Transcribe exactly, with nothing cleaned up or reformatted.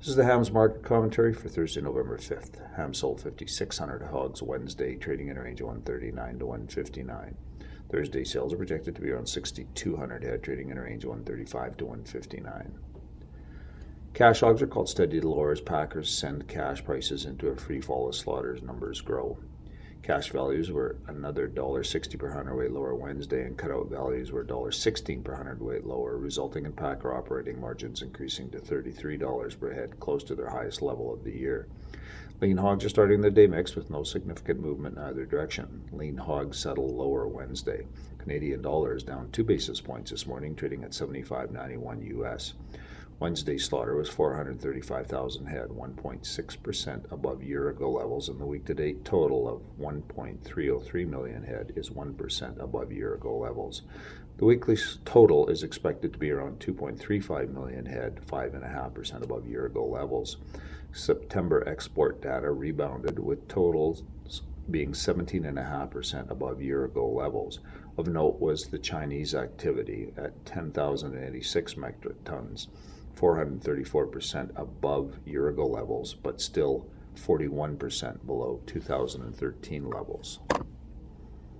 This is the Hams market commentary for Thursday, November fifth. Hams sold fifty-six hundred hogs Wednesday, trading in a range of one thirty-nine to one fifty-nine. Thursday sales are projected to be around sixty-two hundred head, trading in a range of one thirty-five to one fifty-nine. Cash hogs are called steady to lower as packers send cash prices into a free fall as slaughters numbers grow. Cash values were another one dollar sixty per hundredweight lower Wednesday, and cutout values were one dollar sixteen per hundredweight lower, resulting in packer operating margins increasing to thirty-three dollars per head, close to their highest level of the year. Lean hogs are starting the day mixed with no significant movement in either direction. Lean hogs settle lower Wednesday. Canadian dollar is down two basis points this morning, trading at seventy-five ninety-one U S. Wednesday's slaughter was four hundred thirty-five thousand head, one point six percent above year-ago levels, and the week-to-date total of one point three oh three million head is one percent above year-ago levels. The weekly total is expected to be around two point three five million head, five point five percent above year-ago levels. September export data rebounded, with totals being seventeen point five percent above year-ago levels. Of note was the Chinese activity at ten thousand eighty-six metric tons, four hundred thirty-four percent above year-ago levels, but still forty-one percent below two thousand thirteen levels.